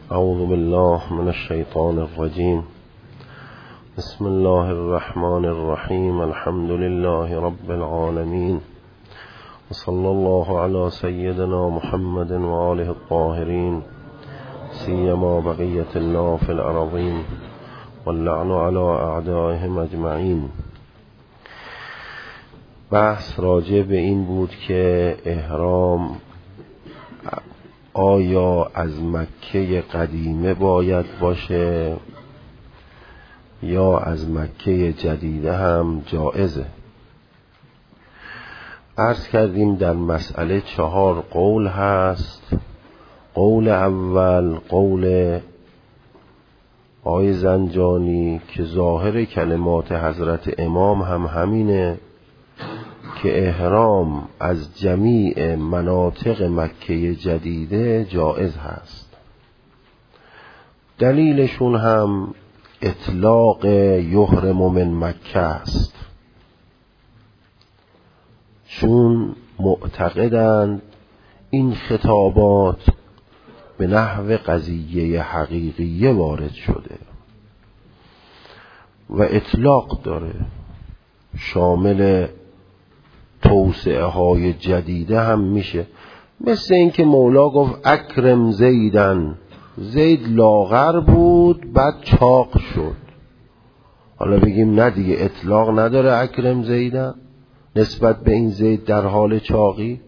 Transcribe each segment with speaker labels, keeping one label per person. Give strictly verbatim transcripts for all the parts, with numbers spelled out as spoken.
Speaker 1: اعوذ بالله من الشیطان الرجیم. بسم الله الرحمن الرحیم. الحمد لله رب العالمین وصلی الله علی سیدنا محمد و آله الطاهرین سیما بقیة الله فی الارضین واللعن علی اعدائهم اجمعین. بحث راجع به این بود که احرام آیا از مکه قدیمه باید باشه یا از مکه جدیده هم جایزه. عرض کردیم در مسئله چهار قول هست. قول اول قول آقای زنجانی که ظاهر کلمات حضرت امام هم همینه که احرام از جمیع مناطق مکه جدیده جایز هست. دلیلشون هم اطلاق یحرم من مکه است، چون معتقدند این خطابات به نحو قضیه حقیقیه وارد شده و اطلاق داره، شامل توسعه های جدیده هم میشه. مثل اینکه مولا گفت اکرم زیدن، زید لاغر بود بعد چاق شد. حالا بگیم نه دیگه اطلاق نداره اکرم زیدن نسبت به این زید در حال چاقی.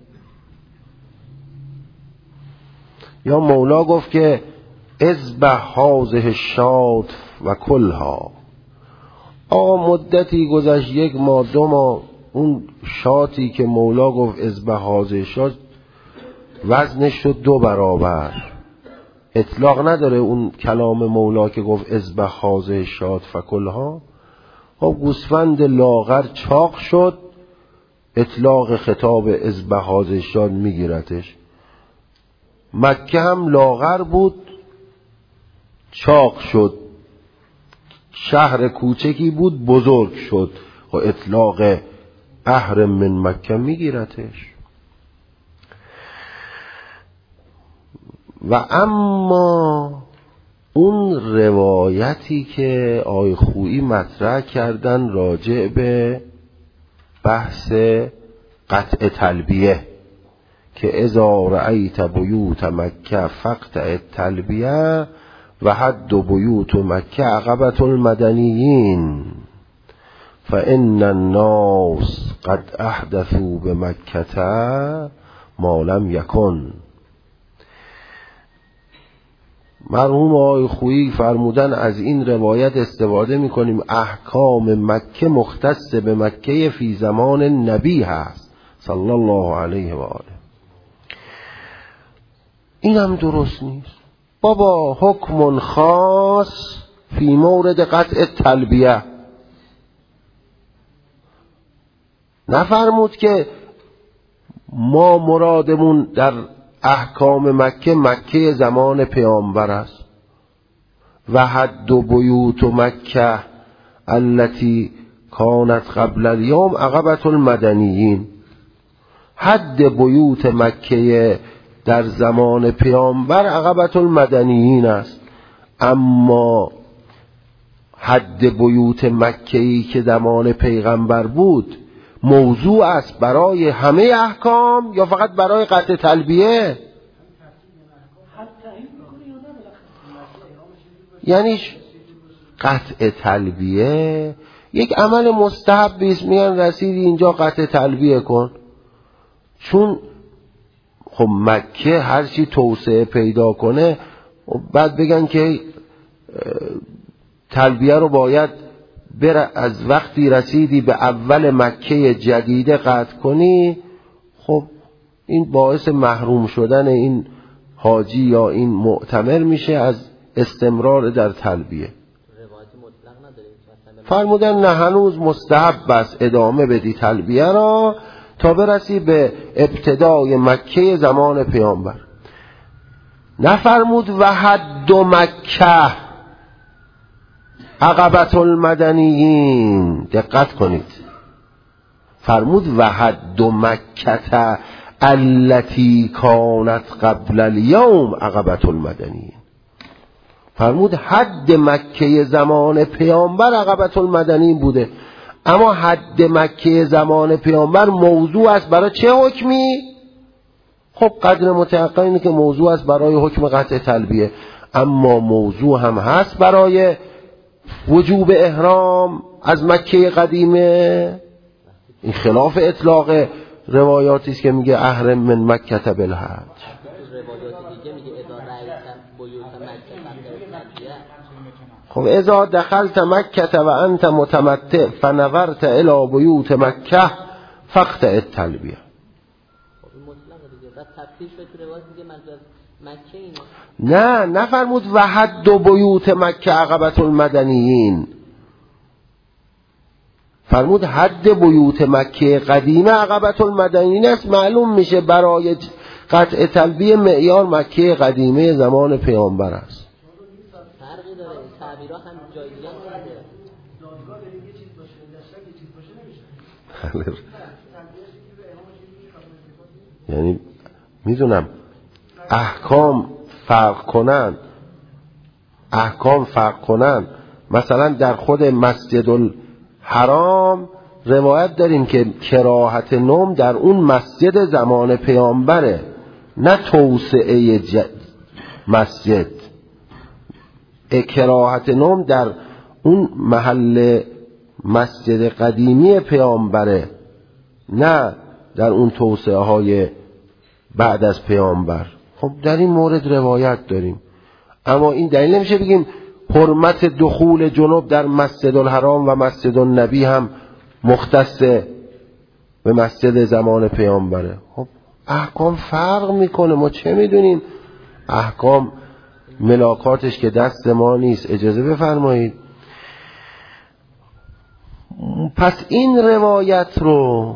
Speaker 1: یا مولا گفت که اذبح هذه الشاة و کلها. آقا مدتی گذشت، یک ماه دو ماه، اون شاتی که مولا گفت اذبح هذه الشاة وزنش شد دو برابر. اطلاق نداره اون کلام مولا که گفت اذبح هذه الشاة فکلها. خب گوسفند لاغر چاق شد، اطلاق خطاب اذبح هذه الشاة میگیرتش. مکه هم لاغر بود چاق شد، شهر کوچکی بود بزرگ شد، خب اطلاق احرم من مکه میگیرتش. و اما اون روایتی که آقای خویی مطرح کردن راجع به بحث قطع تلبیه که اذا رأیت بیوت مکه فقطع التلبیه و حد بیوت مکه عقبة المدنیین فإن الناس قد احدثوا بمکه ما لم یکن. مرحوم آقای خویی فرمودن از این روایت استفاده میکنیم، احکام مکه مختص به مکه فی زمان نبی هست صلی الله علیه و آله. این هم درست نیست. بابا حکم خاص فی مورد قطع تلبیه. نفرمود که ما مرادمون در احکام مکه مکه زمان پیامبر است و حد بیوت مکه التي کانت قبل اليوم عقبة المدنیین. حد بیوت مکه در زمان پیامبر عقبة المدنیین است، اما حد بیوت مکه‌ای که زمان پیغمبر بود موضوع است برای همه احکام یا فقط برای قطع تلبیه؟ یعنی قطع تلبیه یک عمل مستحب است، میگن رسیدی اینجا قطع تلبیه کن. چون خب مکه هر چی توسعه پیدا کنه بعد بگن که تلبیه رو باید بر از وقتی رسیدی به اول مکه جدیده قطع کنی. خب این باعث محروم شدن این حاجی یا این معتمر میشه از استمرار در تلبیه. فرمودن نه هنوز مستحب است ادامه بدی تلبیه را تا برسی به ابتدای مکه زمان پیامبر. نفرمود و حد مکه عقبة المدنیین. دقت کنید، فرمود و حد مکه التي کانت قبل اليوم عقبة المدنیین. فرمود حد مکه زمان پیامبر عقبة المدنین بوده، اما حد مکه زمان پیامبر موضوع است برای چه حکمی؟ خب قدر متحقق اینه که موضوع است برای حکم قطع تلبیه، اما موضوع هم هست برای وجوب احرام از مکه قدیمه. این خلاف اطلاق روایاتی است که میگه احرم من مکه بالحج. خب اذا دخلت مکه و انت متمتع فنظرت الى بیوت مکه فاقطع التلبیه. نه نفرمود و حد بیوت مکه عقبة المدنیین، فرمود حد بیوت مکه قدیمه عقبة المدنیین است. معلوم میشه برای قطع تلبیه معیار مکه قدیمه زمان پیامبر است.
Speaker 2: فرقی داره، تعبیرها هم جای دیگه نداره.
Speaker 1: یعنی میدونم احکام فرق کنن، احکام فرق کنن. مثلا در خود مسجد الحرام روایت داریم که کراهت نوم در اون مسجد زمان پیامبره، نه توسعه ج... مسجد. کراهت نوم در اون محل مسجد قدیمی پیامبره، نه در اون توسعه های بعد از پیامبر. خب در این مورد روایت داریم، اما این دلیل نمیشه بگیم حرمت دخول جنوب در مسجد الحرام و مسجد النبی هم مختص به مسجد زمان پیامبره. خب احکام فرق میکنه، ما چه میدونیم؟ احکام ملاکاتش که دست ما نیست. اجازه بفرمایید. پس این روایت رو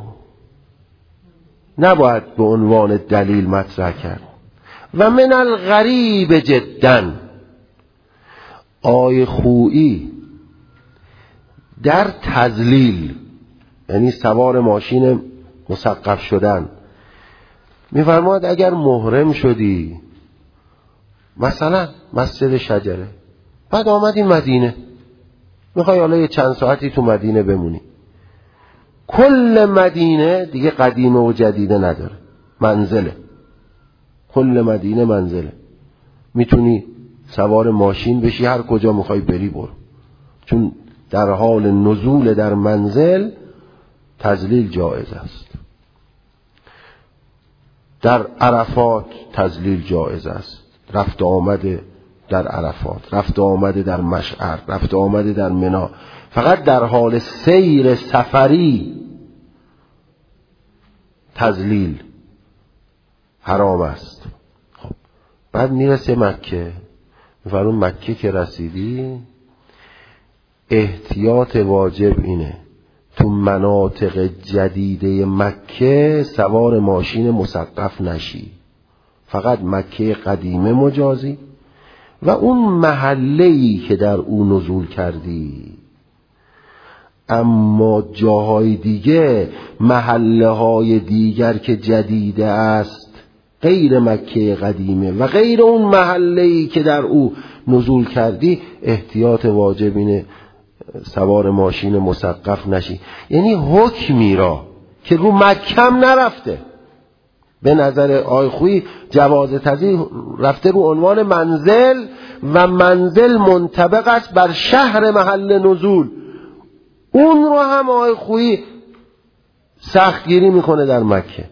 Speaker 1: نباید به عنوان دلیل مطرح کرد. و من الغریب جدا، آی خویی در تذلیل، یعنی سوار ماشین مسقف شدن، میفرماد اگر محرم شدی مثلا مسجد شجره، بعد آمدی مدینه، میخوای حالا یه چند ساعتی تو مدینه بمونی، کل مدینه دیگه قدیمه و جدیده نداره، منزله، کل مدینه منزله، میتونی سوار ماشین بشی هر کجا میخوای بری برو، چون در حال نزول در منزل تذلیل جایز است. در عرفات تذلیل جایز است، رفت آمده در عرفات، رفت آمده در مشعر، رفت آمده در منی. فقط در حال سیر سفری تذلیل حرام است. خب بعد میرسه مکه، میفرمون مکه که رسیدی احتیاط واجب اینه تو مناطق جدیده مکه سوار ماشین مسقف نشی، فقط مکه قدیمه مجازی و اون محله‌ای که در اون نزول کردی. اما جاهای دیگه، محله های دیگر که جدیده است غیر مکه قدیمه و غیر اون محله‌ای که در او نزول کردی، احتیاط واجب اینه سوار ماشین مسقف نشی. یعنی حکمی را که رو مکم نرفته، به نظر آی خویی جواز تذلیل رفته رو عنوان منزل و منزل منطبق است بر شهر محل نزول، اون رو هم آی خویی سختگیری میکنه در مکه.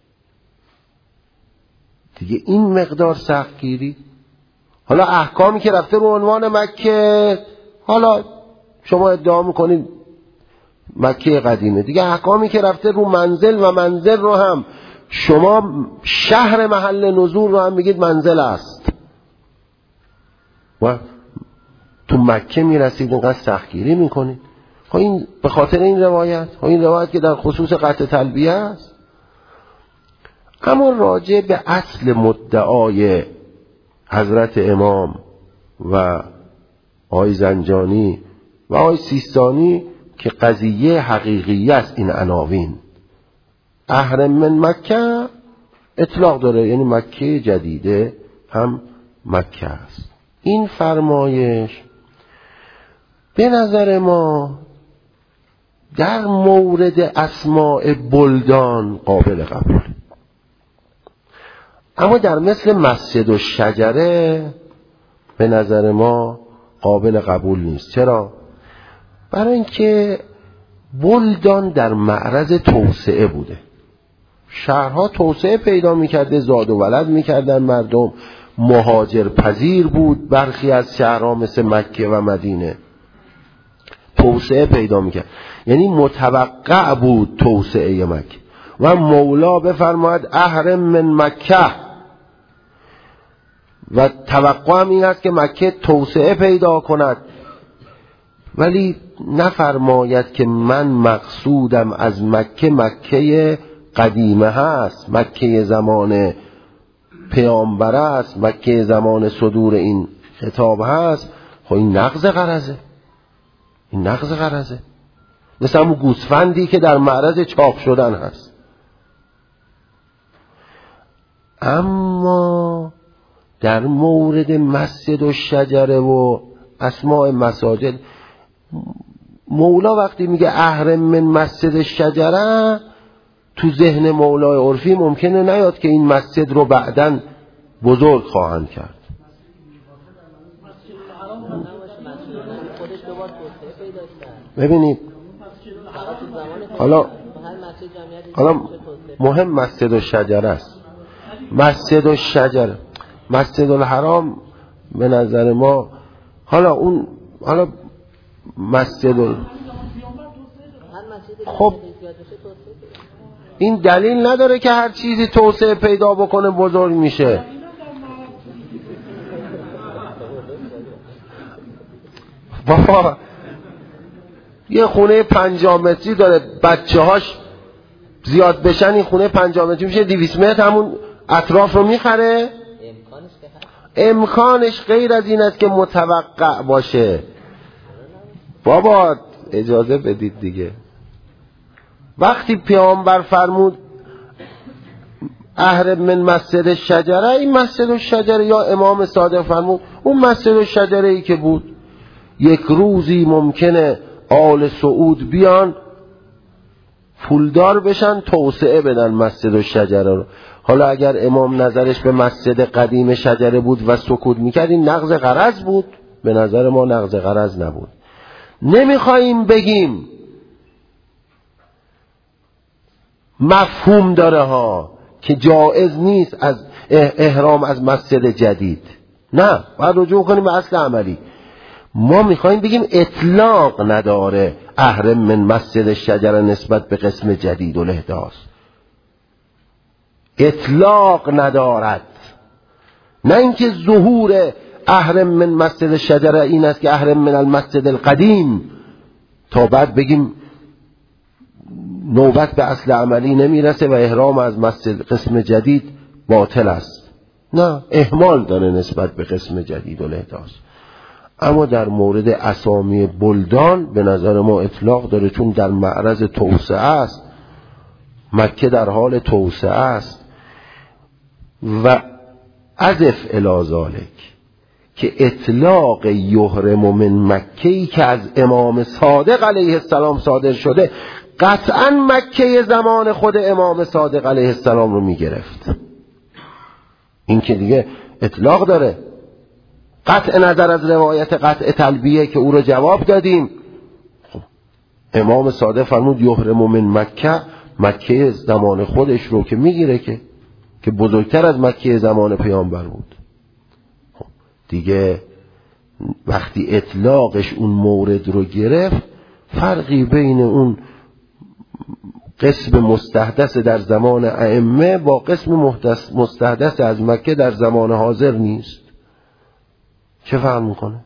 Speaker 1: دیگه این مقدار سختگیری، حالا احکامی که رفته رو عنوان مکه، حالا شما ادعا میکنید مکه قدیمه، دیگه احکامی که رفته رو منزل و منزل رو هم شما شهر محل نزول رو هم بگید منزل است و تو مکه میرسید اینقدر سختگیری میکنید. خب این به خاطر این روایت، خب این روایت که در خصوص قطع تلبیه است. اما راجع به اصل مدعای حضرت امام و آقای زنجانی و آقای سیستانی که قضیه حقیقی است، این عناوین احرم من مکه اطلاق داره، یعنی مکه جدیده هم مکه است. این فرمایش به نظر ما در مورد اسماء بلدان قابل قبول، اما در مثل مسجد و شجره به نظر ما قابل قبول نیست. چرا؟ برای اینکه بلدان در معرض توسعه بوده، شهرها توسعه پیدا میکرده، زاد و ولد میکردن، مردم مهاجر پذیر بود، برخی از شهرها مثل مکه و مدینه توسعه پیدا میکرد، یعنی متوقع بود توسعه مکه. و مولا بفرماید احرم من مکه، و توقع هم این است که مکه توسعه پیدا کند، ولی نفرماید که من مقصودم از مکه مکه قدیمه هست، مکه زمان پیامبر است، مکه زمان صدور این خطاب هست. خب این نقض غرضه، این نقض غرضه، مثل همون گوسفندی که در معرض چاق شدن هست. اما در مورد مسجد و شجره و اسماء مساجد، مولا وقتی میگه احرم من مسجد شجره، تو ذهن مولای عرفی ممکنه نیاد که این مسجد رو بعداً بزرگ خواهند کرد. ببینید حالا حالا مهم مسجد و شجره است. مسجد و شجره، مسجد الحرام به نظر ما، حالا اون حالا مسجد ال... خب این دلیل نداره که هر چیزی توسعه پیدا بکنه بزرگ میشه. بابا یه خونه پنجاه متری داره، بچه هاش زیاد بشن این خونه پنجاه متری میشه دویست متر، همون اطراف رو میخره. امکانش غیر از این است که متوقع باشه. بابا اجازه بدید دیگه. وقتی پیامبر فرمود احرم من مسجد شجره، این مسجد شجره یا امام صادق فرمود اون مسجد شجره ای که بود، یک روزی ممکنه آل سعود بیان پولدار بشن توسعه بدن مسجد شجره رو. حالا اگر امام نظرش به مسجد قدیم شجره بود و سکوت میکرد، این نقض غرض بود؟ به نظر ما نقض غرض نبود. نمیخوایم بگیم مفهوم داره ها که جایز نیست از احرام از مسجد جدید، نه، باید رجوع کنیم به اصل عملی. ما میخوایم بگیم اطلاق نداره احرم من مسجد شجره نسبت به قسم جدید و الاحداث، اطلاق ندارد. نه اینکه ظهور احرم من مسجد شجره این است که احرم من المسجد القدیم، تا بعد بگیم نوبت به اصل عملی نمیرسه و احرام از مسجد قسم جدید باطل است. نه، اهمال داره نسبت به قسم جدید و الاحداث. اما در مورد اسامی بلدان به نظر ما اطلاق داره، چون در معرض توسعه است، مکه در حال توسعه است. و اضف الی ذلک که اطلاق یحرم من مکه‌ای که از امام صادق علیه السلام صادر شده قطعا مکه زمان خود امام صادق علیه السلام رو میگرفت. این که دیگه اطلاق داره، قطع نظر از روایت قطع تلبیه که او رو جواب دادیم. خب امام صادق فرمود یحرم من مکه، مکه زمان خودش رو که میگیره که که بزرگتر از مکه زمان پیامبر بود. خب دیگه وقتی اطلاقش اون مورد رو گرفت، فرقی بین اون قسم مستحدث در زمان ائمه با قسم مستحدث از مکه در زمان حاضر نیست. چه فرق میکنه؟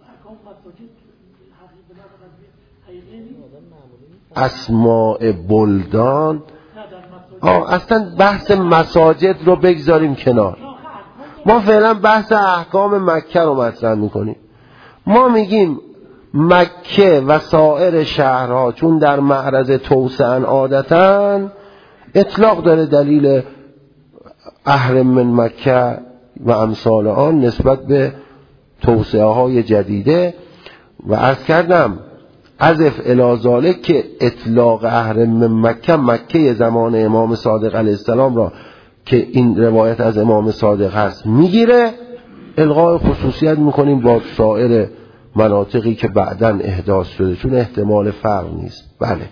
Speaker 1: اسماء بلدان، آه اصلا بحث مساجد رو بگذاریم کنار، ما فعلا بحث احکام مکه رو مطرح میکنیم. ما میگیم مکه و سایر شهرها چون در معرض توسعه عادتاً اطلاق داره دلیل احرم من مکه و امثال آن نسبت به توسعه های جدیده. و عرض کردم عزف الازاله که اطلاق احرم مکه مکه زمان امام صادق علیه السلام را که این روایت از امام صادق هست میگیره، الغای خصوصیت میکنیم با سایر مناطقی که بعداً احداث شده، چون احتمال فرق نیست. بله،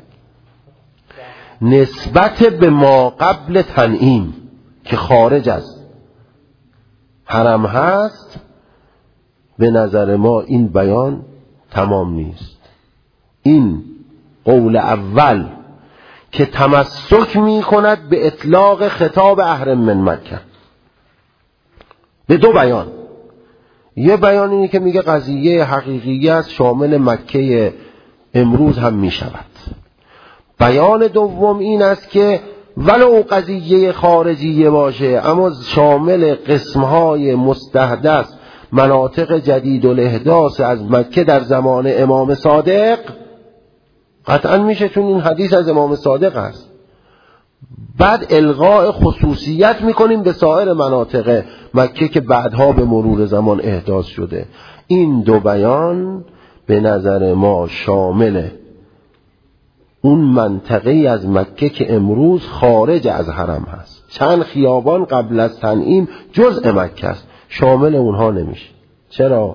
Speaker 1: نسبت به ما قبل تنعیم که خارج از حرم هست، به نظر ما این بیان تمام نیست. این قول اول که تمسک می کند به اطلاق خطاب احرم من مکه به دو بیان. یه بیان اینه که میگه قضیه حقیقی است، شامل مکه امروز هم می شود. بیان دوم این است که ولو قضیه خارجیه باشه اما شامل قسمهای مستحدث مناطق جدید الاحداث از مکه در زمان امام صادق قطعا میشه، چون این حدیث از امام صادق است. بعد الغاء خصوصیت میکنیم به سایر مناطق مکه که بعدها به مرور زمان احداث شده. این دو بیان به نظر ما شامل اون منطقه از مکه که امروز خارج از حرم هست. چند خیابان قبل از تنعیم جزء مکه است، شامل اونها نمیشه. چرا؟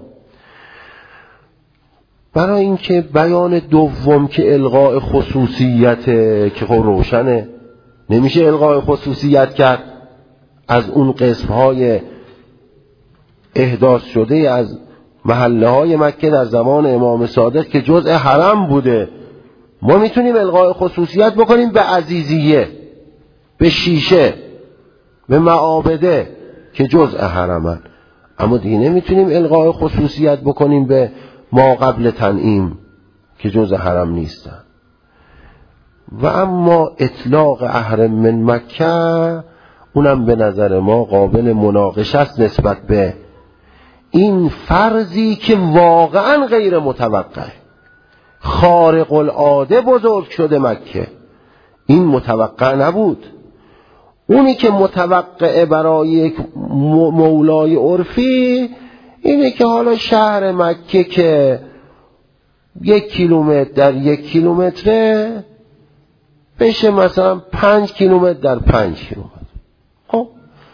Speaker 1: برای اینکه بیان دوم که الغاء خصوصیت که خب روشنه، نمیشه الغاء خصوصیت کرد از اون قسمهای احداث شده از محله های مکه در زمان امام صادق که جزء حرم بوده. ما میتونیم الغاء خصوصیت بکنیم به عزیزیه، به شیشه، به معابده که جزء حرمن، اما دیگه نمیتونیم الغاء خصوصیت بکنیم به ما قبل تنعیم که جزء حرم نیستن. و اما اطلاق احرم من مکه اونم به نظر ما قابل مناقشه است نسبت به این فرضی که واقعا غیر متوقع، خارق العاده بزرگ شده مکه. این متوقع نبود. اونی که متوقعه برای یک مولای عرفی اینه که حالا شهر مکه که یک کیلومتر در یک کیلومتره بشه مثلا پنج کیلومتر در پنج کیلومتر. خب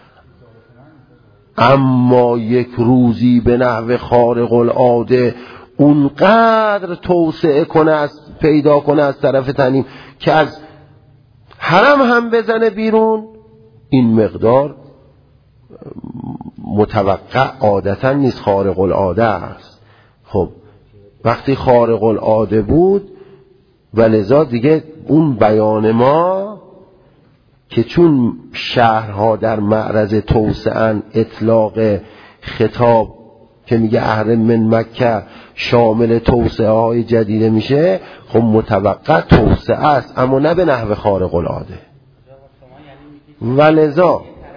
Speaker 1: اما یک روزی به نحو خارق العاده اونقدر توسعه کنه از پیدا کنه از طرف تنعیم که از حرم هم بزنه بیرون، این مقدار متوقع عادتا نیست، خارق العاده است. خب وقتی خارق العاده بود و لذا دیگه اون بیان ما که چون شهرها در معرض توسعه اطلاق خطاب که میگه احرم من مکه شامل توسعه های جدیده میشه، خب متوقع توسعه است اما نه به نحو خارق العاده. و لذا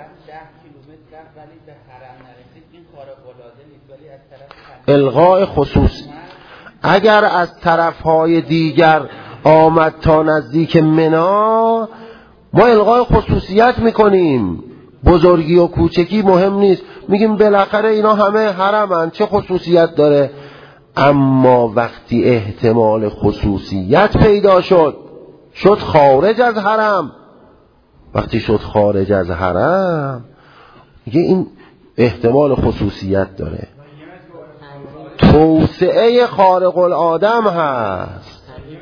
Speaker 1: الغاء خصوص اگر از طرفهای دیگر آمد تا نزدیک منا، ما الغاء خصوصیت میکنیم، بزرگی و کوچکی مهم نیست، میگیم بالاخره اینا همه حرمن، چه خصوصیت داره. اما وقتی احتمال خصوصیت پیدا شد، شد خارج از حرم، وقتی شد خارج از حرم دیگه این احتمال خصوصیت داره، توسعه خارق العاده هست.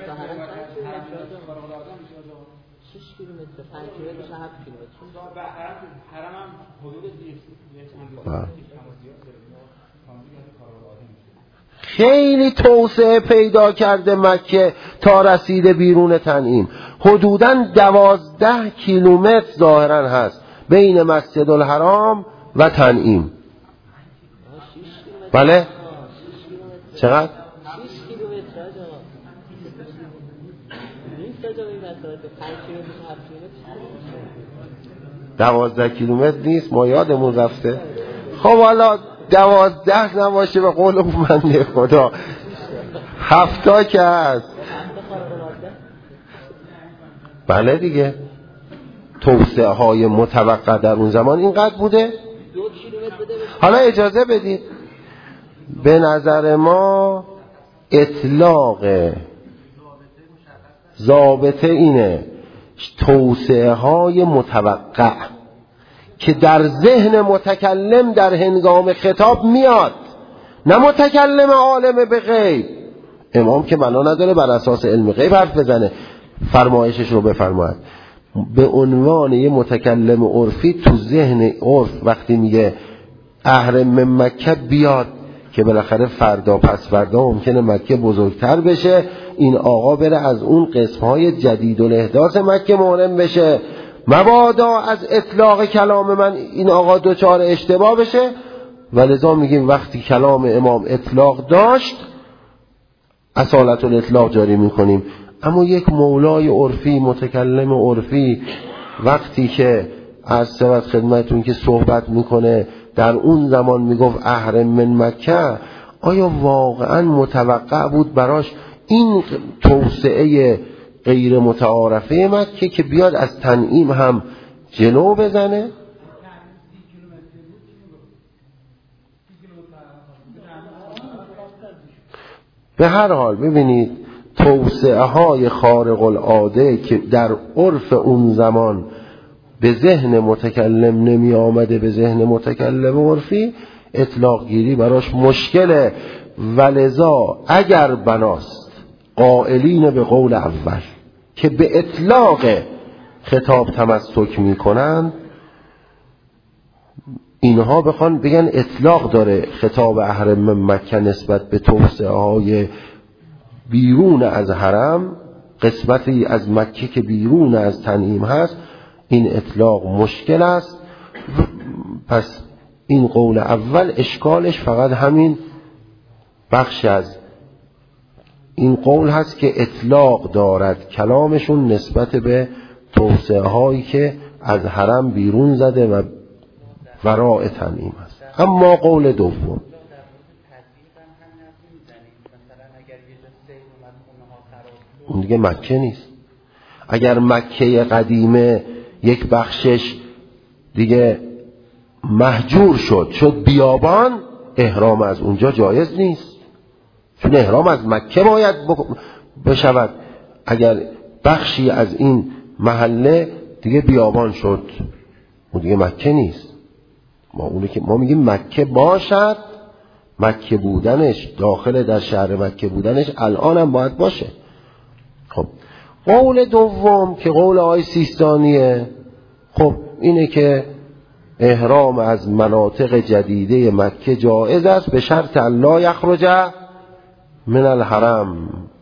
Speaker 1: خیلی توسعه پیدا کرده مکه تا رسیده بیرون تنعیم. حدوداً دوازده کیلومتر ظاهراً هست بین مسجد الحرام و تنعیم. بله؟ چقدر؟ دوازده کیلومتر نیست، ما یادمون رفته. خب حالا دوازده نباشه به قول بنده خدا، هفتا که هست. بله دیگه، توسعه های متوقع در اون زمان اینقدر بوده. حالا اجازه بدید به نظر ما اطلاق ضابطه اینه توسعه های متوقع که در ذهن متکلم در هنگام خطاب میاد، نه متکلم عالم به غیب. امام که بنا نداره بر اساس علم غیب حرف بزنه، فرمایشش رو بفرماید. به عنوان یه متکلم عرفی تو ذهن عرف وقتی میگه اهرم من مکه بیاد که بالاخره فردا پس فردا ممکنه مکه بزرگتر بشه، این آقا بره از اون قسمهای جدید و الاحداث مکه محرم بشه، مبادا از اطلاق کلام من این آقا دوچار اشتباه بشه. ولذا میگیم وقتی کلام امام اطلاق داشت اصالت الاطلاق جاری میکنیم. اما یک مولای عرفی، متکلم عرفی وقتی که از سبت خدمتون که صحبت میکنه در اون زمان میگفت احرم من مکه، آیا واقعا متوقع بود براش این توسعه غیر متعارفه مکه که بیاد از تنعیم هم جلو بزنه؟ به هر حال ببینید توسعه های خارق العاده که در عرف اون زمان به ذهن متکلم نمی آمده، به ذهن متکلم عرفی اطلاق گیری براش مشکله. ولذا اگر بناست قائلین به قول اول که به اطلاق خطاب تمسک می کنند، اینها بخوان بگن اطلاق داره خطاب احرم مکه نسبت به توسعه های بیرون از حرم، قسمتی از مکه که بیرون از تنعیم هست، این اطلاق مشکل است. پس این قول اول اشکالش فقط همین بخش از این قول هست که اطلاق دارد کلامشون نسبت به توسعه هایی که از حرم بیرون زده و وراء تنعیم هست. اما قول دوم اون دیگه مکه نیست. اگر مکه قدیمه یک بخشش دیگه محجور شد شد بیابان، احرام از اونجا جایز نیست، چون احرام از مکه باید بشود. اگر بخشی از این محله دیگه بیابان شد، اون دیگه مکه نیست. ما اونه که ما میگیم مکه باشد، مکه بودنش داخل در شهر مکه بودنش الان هم باید باشه. خب قول دوم که قول آقای سیستانیه، خب اینه که احرام از مناطق جدیده مکه جایز است به شرط لا یخرج من الحرم.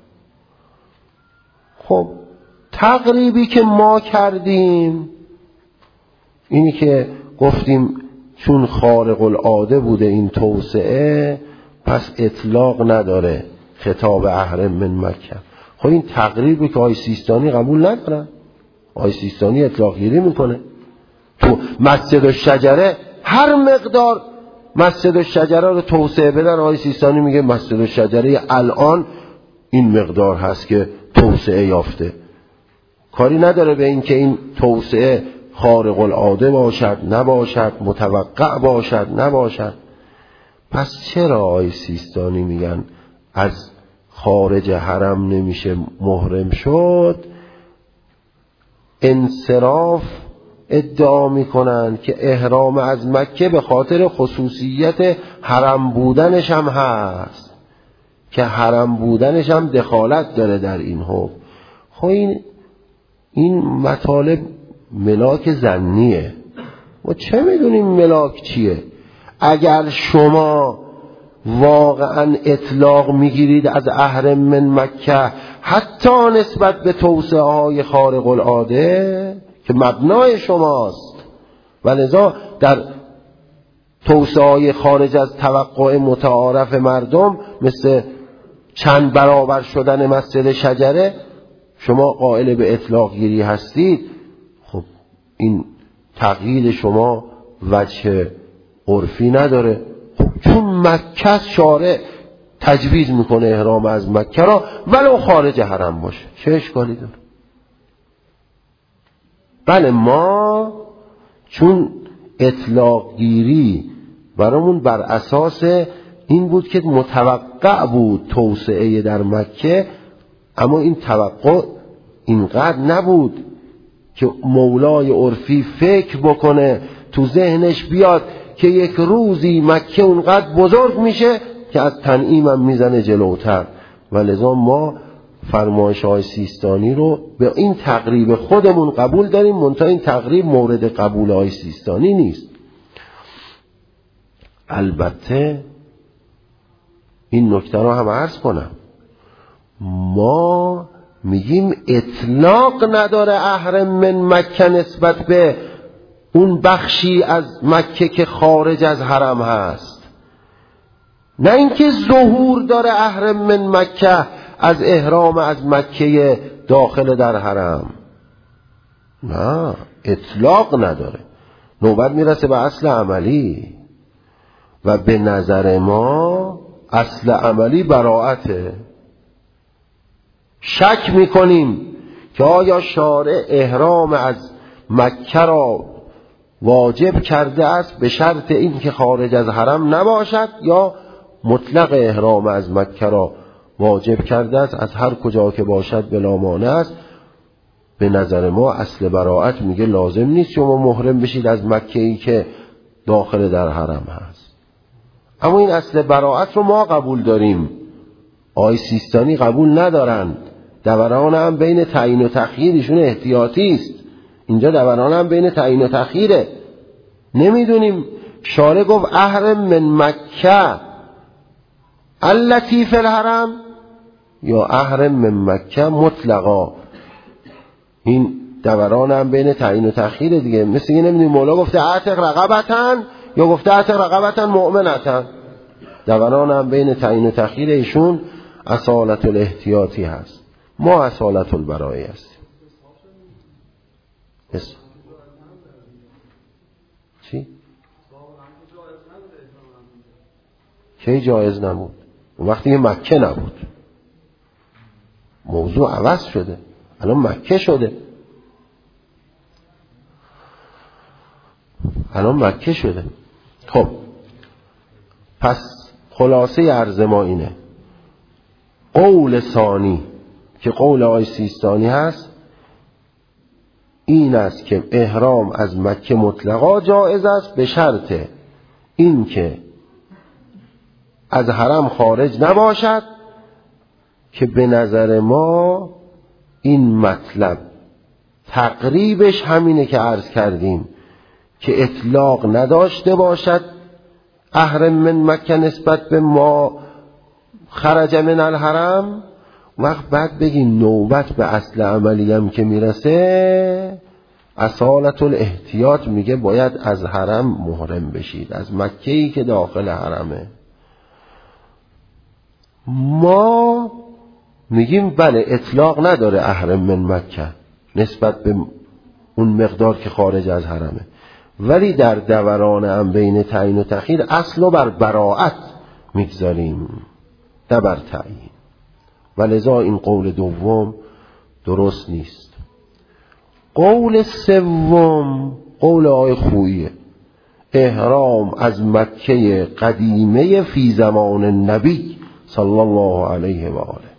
Speaker 1: خب تقریبی که ما کردیم اینی که گفتیم چون خارق العاده بوده این توسعه، پس اطلاق نداره خطاب احرم من مکه. خب این تقریبی که آقای سیستانی قبول ندارن، آقای سیستانی اطلاق گیری میکنه. تو مسجد الشجره هر مقدار مسجد الشجره رو توسعه بدن، آقای سیستانی میگه مسجد الشجره الان این مقدار هست که توسعه یافته. کاری نداره به این که این توسعه خارق العاده باشد نباشد، متوقع باشد نباشد. پس چرا آقای سیستانی میگن از خارج حرم نمیشه محرم شد؟ انصراف ادعا میکنن که احرام از مکه به خاطر خصوصیت حرم بودنش هم هست، که حرم بودنش هم دخالت داره در این حکم. خب این این مطالب ملاک ظنیه، ما چه میدونیم ملاک چیه؟ اگر شما واقعا اطلاق میگیرید از احرم من مکه حتی نسبت به توسعه های خارق العاده که مبنای شماست، ولذا در توسعه های خارج از توقع متعارف مردم مثل چند برابر شدن مسجد شجره شما قائل به اطلاق گیری هستید. خب این تغییر شما وجه عرفی نداره. خب چون مکه شارع تجویز میکنه احرام از مکه را ولو خارج حرم باشه، چه اشکالی داره؟ بله ما چون اطلاق گیری برامون بر اساس این بود که متوقع بود توسعه در مکه، اما این توقع اینقدر نبود که مولای عرفی فکر بکنه، تو ذهنش بیاد که یک روزی مکه اونقدر بزرگ میشه که از تنعیم هم میزنه جلوتر. و لذا ما فرمایش های سیستانی رو به این تقریب خودمون قبول داریم، منتها این تقریب مورد قبول های سیستانی نیست. البته این نکته رو هم عرض کنم، ما میگیم اطلاق نداره احرم من مکه نسبت به اون بخشی از مکه که خارج از حرم هست، نه اینکه ظهور داره احرم من مکه از احرام از مکه داخل در حرم، نه، اطلاق نداره. نوبت میرسه به اصل عملی و به نظر ما اصل عملی براءته. شک میکنیم که آیا شارع احرام از مکه را واجب کرده است به شرط این که خارج از حرم نباشد، یا مطلق احرام از مکه را واجب کرده است از هر کجا که باشد بلا مانع است. به نظر ما اصل براءت میگه لازم نیست شما محرم بشید از مکه ای که داخل در حرم هست. اما این اصل براءت رو ما قبول داریم، آی سیستانی قبول ندارند. دوران هم بین تعیین و تخییر ایشون احتیاطی است، اینجا دوران هم بین تعیین و تخییره. نمیدونیم شارع گفت احرم من مکه التی فی الحرم یا احرم من مکه مطلقا. این دوران هم بین تعیین و تخییره دیگه. مثل اینکه نمیدونیم مولا گفته اعتق رقبتن یا گفته اعتق رقبتن مؤمنتن. دوران هم بین تعیین و تخییر ایشون اصالت الاحتیاطی هست، ما اصالت البرایی هستیم. بس چی؟ کی جایز نبود؟ وقتی مکه نبود. موضوع عوض شده، الان مکه شده. الان مکه شده. خب پس خلاصه عرض ما اینه، قول ثانی که قول آقای سیستانی هست این است که احرام از مکه مطلقا جایز است به شرط این که از حرم خارج نباشد، که به نظر ما این مطلب تقریبش همینه که عرض کردیم که اطلاق نداشته باشد احرم من مکه نسبت به ما خرج من الحرم. وقت بعد بگیم نوبت به اصل عملی هم که میرسه اصالت الاحتیاط میگه باید از حرم محرم بشید، از مکه‌ای که داخل حرمه. ما میگیم بله اطلاق نداره احرم من مکه نسبت به اون مقدار که خارج از حرمه، ولی در دوران هم بین تعیین و تخییر اصل و بر براءت میگذاریم نه بر تعیین. ولذا این قول دوم درست نیست. قول سوم قول آقای خوییه، احرام از مکه قدیمه فی زمان نبی صلی الله علیه و آله.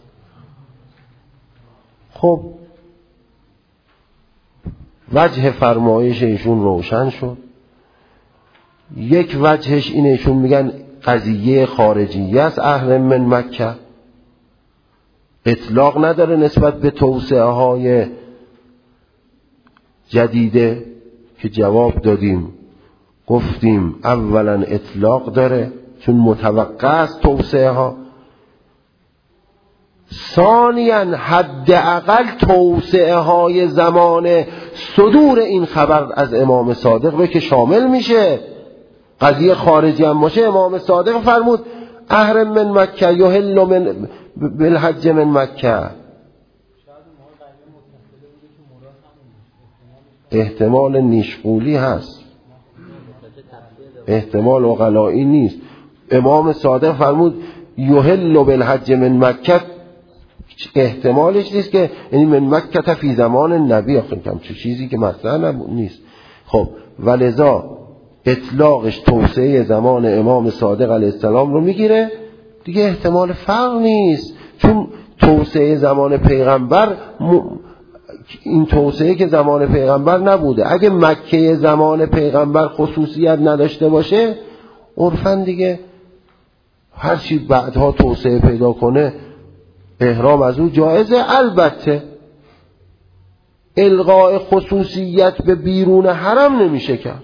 Speaker 1: خب وجه فرمایش ایشون روشن شد. یک وجهش اینه، ایشون میگن قضیه خارجیه است احرام من مکه، اطلاق نداره نسبت به توسعه های جدیده، که جواب دادیم گفتیم اولا اطلاق داره چون متوقع است توسعه ها، ثانیاً حداقل توسعه های زمان صدور این خبر از امام صادق رو که شامل میشه. قضیه خارجی هم باشه امام صادق فرمود احرم من مکه یحل من بالحج من مکه. احتمال نیشغولی هست، احتمال عقلایی نیست. امام صادق فرمود یحل بالحج من مکه، احتمالش نیست که یعنی من مکه فی زمان نبی، آخه کم چه چیزی که مثلا نیست. خب ولذا اطلاقش توسعه زمان امام صادق علیه السلام رو میگیره، دیگه احتمال فرق نیست. چون توسعه زمان پیغمبر م... این توسعه که زمان پیغمبر نبوده. اگه مکه زمان پیغمبر خصوصیت نداشته باشه، عرفاً دیگه هر چی بعدها توسعه پیدا کنه احرام از اون جایزه. البته الغاء خصوصیت به بیرون حرم نمیشه کرد،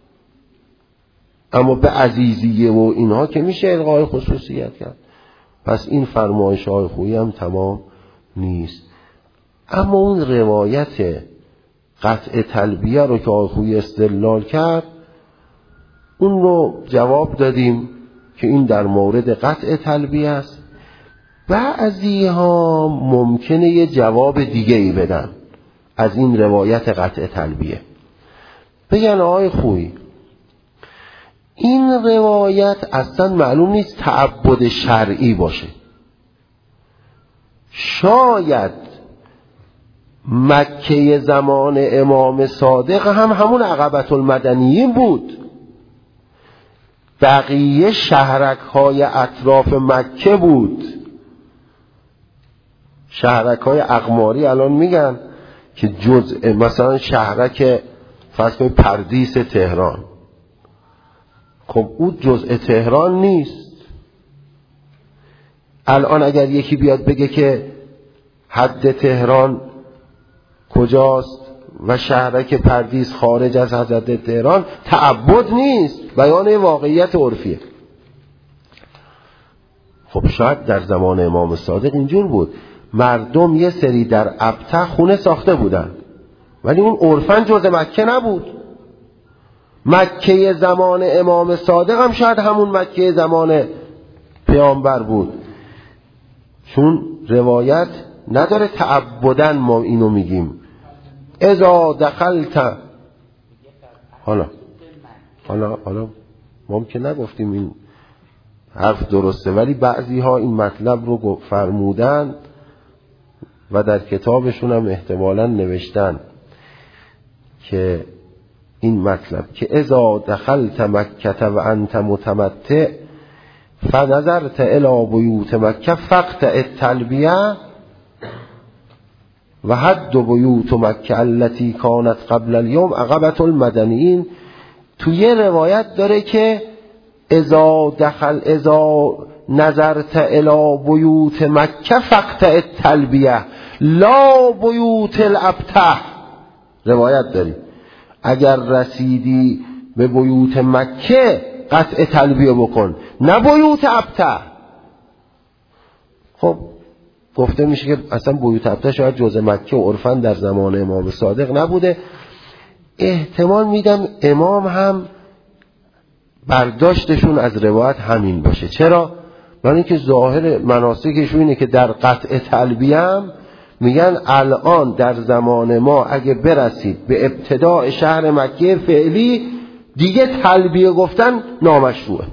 Speaker 1: اما به عزیزیه و اینها که میشه الغاء خصوصیت کرد. پس این فرمایش های خویی هم تمام نیست. اما اون روایت قطع تلبیه رو که آقای خویی استدلال کرد، اون رو جواب دادیم که این در مورد قطع تلبیه است. بعضی ها ممکنه یه جواب دیگه ای بدن از این روایت قطع تلبیه. بگن آقای خویی این روایت اصلا معلوم نیست تعبد شرعی باشه. شاید مکه زمان امام صادق هم همون عقبة المدنیین بود، بقیه شهرک های اطراف مکه بود. شهرک های اقماری الان میگن که جزء، مثلا شهرک فرض کنید پردیس تهران، خب اون جزء تهران نیست. الان اگر یکی بیاد بگه که حد تهران کجاست و شهرک پردیس خارج از حد تهران، تعبد نیست، بیان واقعیت عرفیه. خب شاید در زمان امام صادق اینجور بود، مردم یه سری در ابته خونه ساخته بودن ولی اون عرفاً جزء مکه نبود. مکه زمان امام صادق هم شاید همون مکه زمان پیامبر بود، چون روایت نداره تعبدن ما اینو میگیم. اذا دخلت، حالا حالا حالا ما که نگفتیم این حرف درسته، ولی بعضی ها این مطلب رو فرمودن و در کتابشون هم احتمالاً نوشتن که این مطلب که اذا دخلت مکه و انت متمتع فنظرت الى بیوت مکه فقطع التلبیه و حد بیوت مکه التي کانت قبل اليوم عقبة المدنیین. تو یه روایت داره که اذا دخل اذا نظرت الى بیوت مکه فقطع التلبیه لا بیوت الابته. روایت داریم اگر رسیدی به بیوت مکه قطع تلبیه بکن، نه بیوت ابته. خب گفته میشه که اصلا بیوت ابته شاید جزء مکه و عرفاً در زمان امام صادق نبوده. احتمال میدم امام هم برداشتشون از روایت همین باشه. چرا؟ برای اینکه ظاهر مناسکشون اینه که در قطع تلبیه هم میگن الان در زمان ما اگه برسید به ابتداء شهر مکه فعلی دیگه تلبیه گفتن نامشروعه.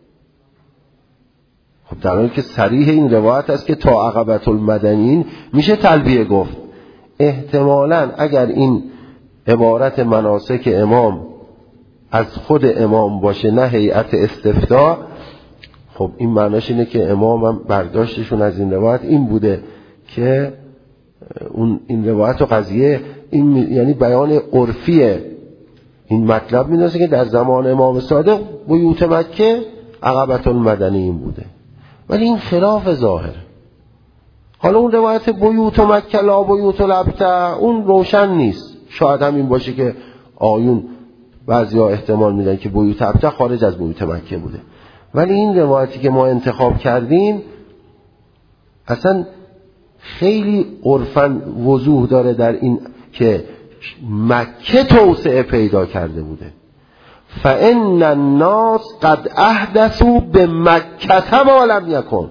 Speaker 1: خب در حالی که صریح این روایت است که تا عقبة المدنیین میشه تلبیه گفت. احتمالاً اگر این عبارت مناسک امام از خود امام باشه نه هیئت استفتاء، خب این معناش اینه که امام هم برداشتشون از این روایت این بوده که اون این روایت و قضیه این یعنی بیان عرفیه این مطلب میدونسته که در زمان امام صادق بیوت مکه عقبة المدنیین بوده، ولی این خلاف ظاهر. حالا اون روایت بیوت مکه لا بیوت الابته اون روشن نیست، شاید هم این باشه که آیون بعضیا احتمال میدن که بیوت ابته خارج از بیوت مکه بوده، ولی این روایتی که ما انتخاب کردیم اصلا خیلی عرفاً وضوح داره در این که مکه توسعه پیدا کرده بوده. فإن الناس قد احدثوا بمکه ما لم یکن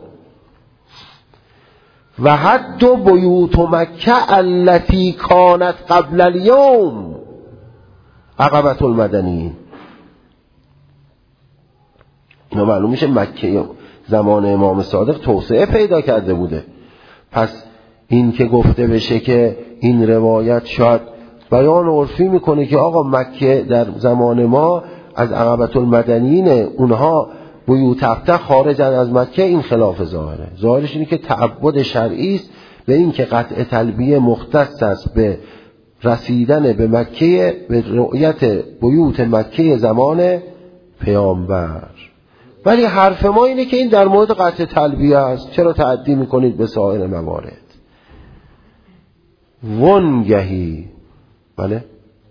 Speaker 1: و حد بیوت مکه التي کانت قبل اليوم عقبة المدنیین. اینا معلوم میشه مکه زمان امام صادق توسعه پیدا کرده بوده. پس این که گفته بشه که این روایت شاید بیان عرفی میکنه که آقا مکه در زمان ما از عقبة المدنیین اونها بیوت ابته خارجن از مکه، این خلاف ظاهره. ظاهرش اینه که تعبد شرعی است به این که قطع تلبیه مختص است به رسیدن به مکه، به رؤیت بیوت مکه زمان پیامبر. ولی حرف ما اینه که این در مورد قطع تلبیه است، چرا تعدی میکنید به سایر موارد؟ ونگهی بله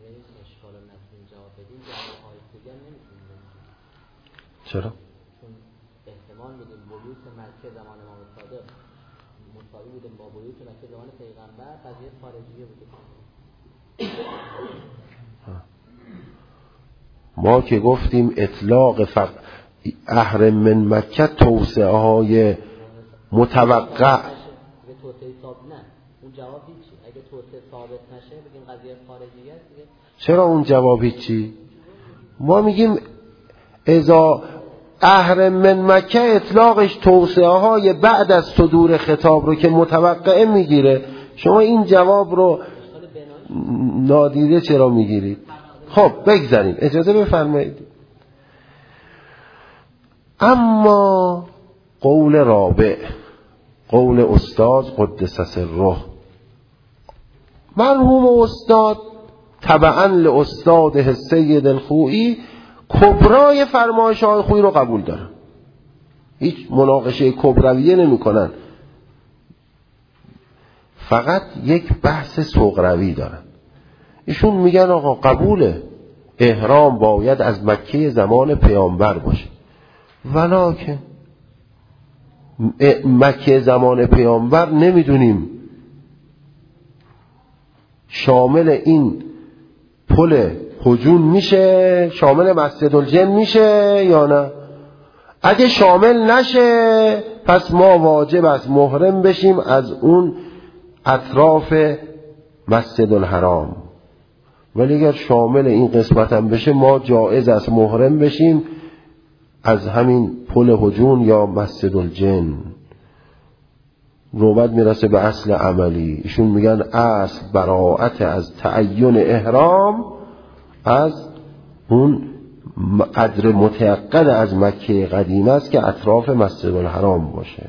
Speaker 1: چرا؟
Speaker 2: چون احتمال میدیم بیوت مکه زمان امام صادق مساوی بوده با بیوت مکه زمان پیغمبر، قضیه خارجیه بوده.
Speaker 1: ما که گفتیم اطلاق فق... احرم من مکه توسعه های متوقع
Speaker 2: به توسعه ثابت نه، اون جواب هیچی. اگه توسعه ثابت نشه بگیم قضیه خارجیه دیگه.
Speaker 1: چرا اون جواب هیچی؟ ما میگیم اذا احرم من مکه اطلاقش توسعه های بعد از صدور خطاب رو که متوقعه میگیره. شما این جواب رو نادیده چرا میگیرید؟ خب بگذاریم، اجازه بفرمایید. اما قول رابع، قول استاد قدس سره، مرحوم استاد تبعا لاستاده سید الخوئی کبرای فرمایش های خویی رو قبول دارن، هیچ مناقشه کبرویه نمی کنن، فقط یک بحث صغروی دارن. ایشون میگن آقا قبوله، احرام باید از مکه زمان پیامبر باشه، ولکن مکه زمان پیامبر نمیدونیم شامل این پل هجون میشه، شامل مسجد الجن میشه یا نه. اگه شامل نشه پس ما واجب است محرم بشیم از اون اطراف مسجد الحرام، ولی اگر شامل این قسمت هم بشه ما جایز است محرم بشیم از همین پل هجون یا مسجد الجن. نوبت میرسه به اصل عملی. ایشون میگن اصل براءت از تعین احرام از اون قدر متعقد از مکه قدیم است که اطراف مسجد الحرام باشه.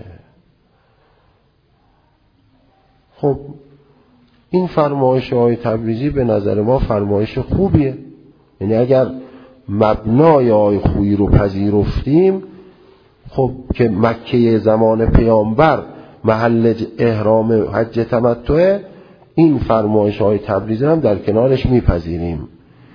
Speaker 1: خب این فرمایش آقای تبریزی به نظر ما فرمایش خوبیه، یعنی اگر مبنای آقای خویی رو پذیرفتیم، خب که مکه زمان پیامبر محل احرام حج تمتعه، این فرمایش آقای تبریزی هم در کنارش میپذیریم.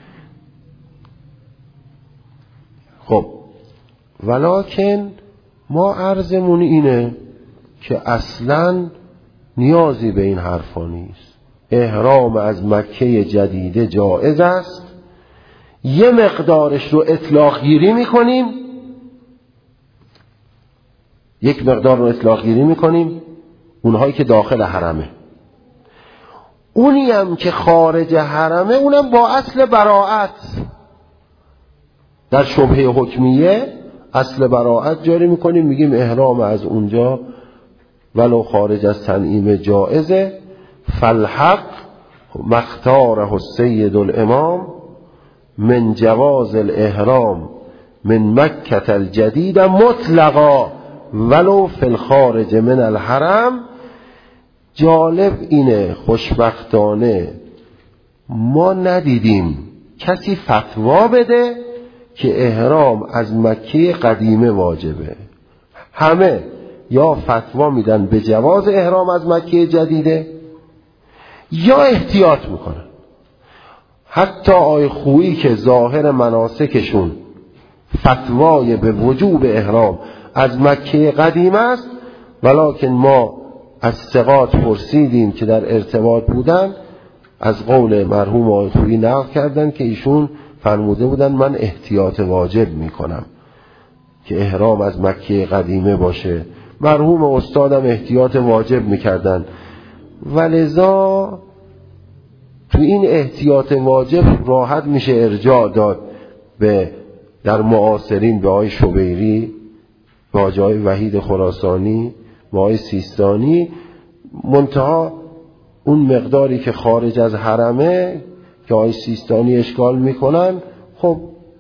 Speaker 1: خب ولکن ما عرضمون اینه که اصلاً نیازی به این حرفا نیست. احرام از مکه جدیده جایز است، یه مقدارش رو اطلاق گیری میکنیم، یک مقدار رو اطلاق گیری میکنیم، اونهایی که داخل حرمه. اونی هم که خارج حرمه اونم با اصل براءت در شبهه حکمیه اصل براءت جاری میکنیم، میگیم احرام از اونجا ولو خارج از تنعیم جائزه. فالحق مختاره السید الامام من جواز الاحرام من مکة الجدید مطلقا ولو فی الخارج من الحرم. جالب اینه خوشبختانه ما ندیدیم کسی فتوا بده که احرام از مکه قدیمه واجبه. همه یا فتوا میدن به جواز احرام از مکه جدیده یا احتیاط میکنن. حتی آقای خویی که ظاهر مناسکشون فتوای به وجوب احرام از مکه قدیم است، ولکن ما از ثقات پرسیدیم که در ارتباط بودن، از قول مرحوم آقای خویی نقل کردن که ایشون فرموده بودن من احتیاط واجب میکنم که احرام از مکه قدیمه باشه. مرحوم استادم احتیاط واجب میکردن، ولذا تو این احتیاط واجب راحت میشه ارجاع داد به در معاصرین به آقای شبیری، به آقای وحید خراسانی، به آقای سیستانی. منتها اون مقداری که خارج از حرمه که آقای سیستانی اشکال میکنن، خب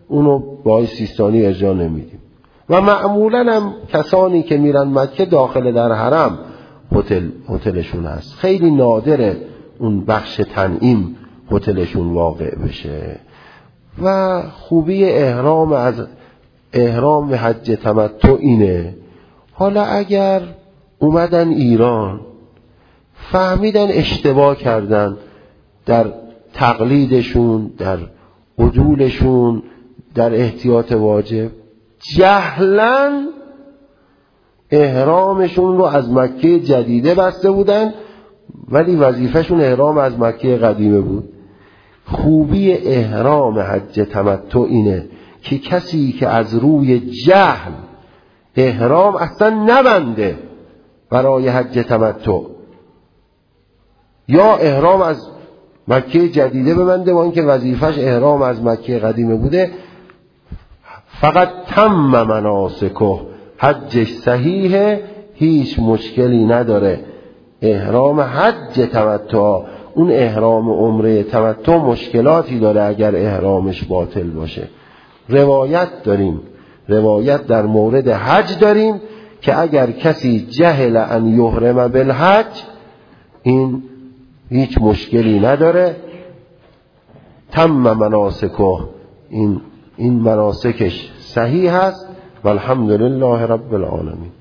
Speaker 1: اونو با آقای سیستانی ارجاع نمیدیم. و معمولا هم کسانی که میرن مکه داخل در حرم هتل هتلشون هست، خیلی نادره اون بخش تنعیم هتلشون واقع بشه. و خوبی احرام از احرام حج تمتع اینه، حالا اگر اومدن ایران فهمیدن اشتباه کردن در تقلیدشون، در عدولشون، در احتیاط واجب، جهلاً احرامشون رو از مکه جدیده بسته بودن ولی وظیفهشون احرام از مکه قدیمه بود. خوبی احرام حج تمتع اینه که کسی که از روی جهل احرام اصلا نبنده برای حج تمتع، یا احرام از مکه جدیده ببنده با اینکه وظیفش احرام از مکه قدیمه بوده، فقط تم مناسکه، حجش صحیحه، هیچ مشکلی نداره. احرام حج تمتع، اون احرام عمره تمتع مشکلاتی داره اگر احرامش باطل باشه. روایت داریم، روایت در مورد حج داریم که اگر کسی جهل ان یحرم بالحج، این هیچ مشکلی نداره، تم مناسکه، این این مناسکش صحیح هست. والحمدلله رب العالمین.